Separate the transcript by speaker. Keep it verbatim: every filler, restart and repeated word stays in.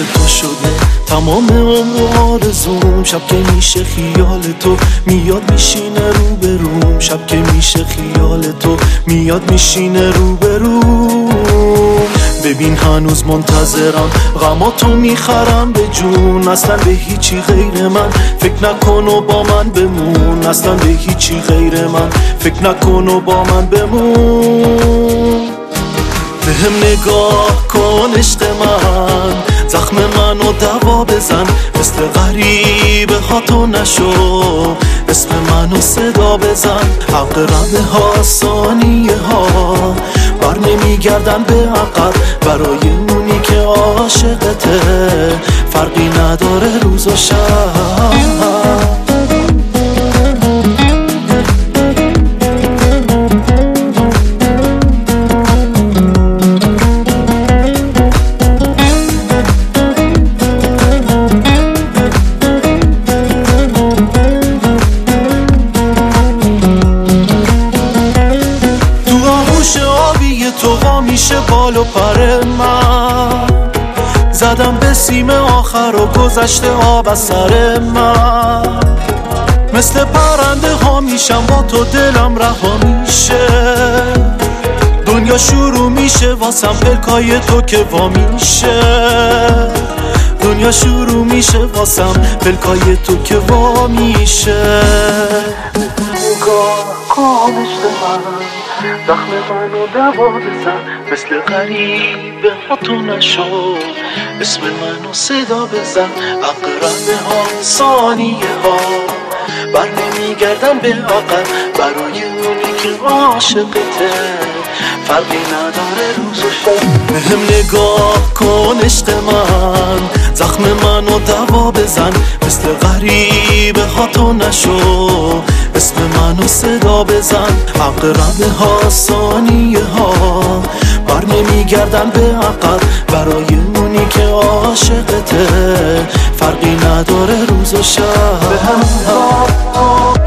Speaker 1: تو شده تمام عمر آرزوم. شب که میشه خیال تو میاد میشینه رو بروم. شب که میشه خیال تو میاد میشینه رو بروم. ببین هنوز منتظرم غماتو میخرم به جون. اصلا به هیچی غیر من فکر نکن و با من بمون. اصلا به هیچی غیر من فکر نکن و با من بمون. بهم نگاه کن عشق من، زخم منو دوا بزن. مثل غریبه ها تو نشو، اسم منو صدا بزن. عقربه ها ثانیه ها بر نمیگردن به عقب. برای اونی که عاشقته فرقی نداره روز و شب. تو وا میشه بال و پر من، زدم به سیم آخر و گذشته آب از سر من. مثل پرنده ها میشم با تو دلم رها میشه. دنیا شروع میشه واسم پلکای تو که وا میشه. دنیا شروع میشه واسم پلکای تو که وا میشه. نگاه کن عشق من، زخم منو دوا بزن. مثل غریبه ها تو نشو، اسم منو صدا بزن. عقربه ها ثانیه ها بر نمیگردن به عقب. برای اونی که عاشقته فرقی نداره روز و شب. بهم نگاه کن عشق من، زخم منو دوا بزن. مثل غریبه ها تو نشو، اسم منو صدا بزن. عقربه ها ثانیه ها بر نمیگردن به عقب. برای اونی که عاشقته فرقی نداره روز و شب.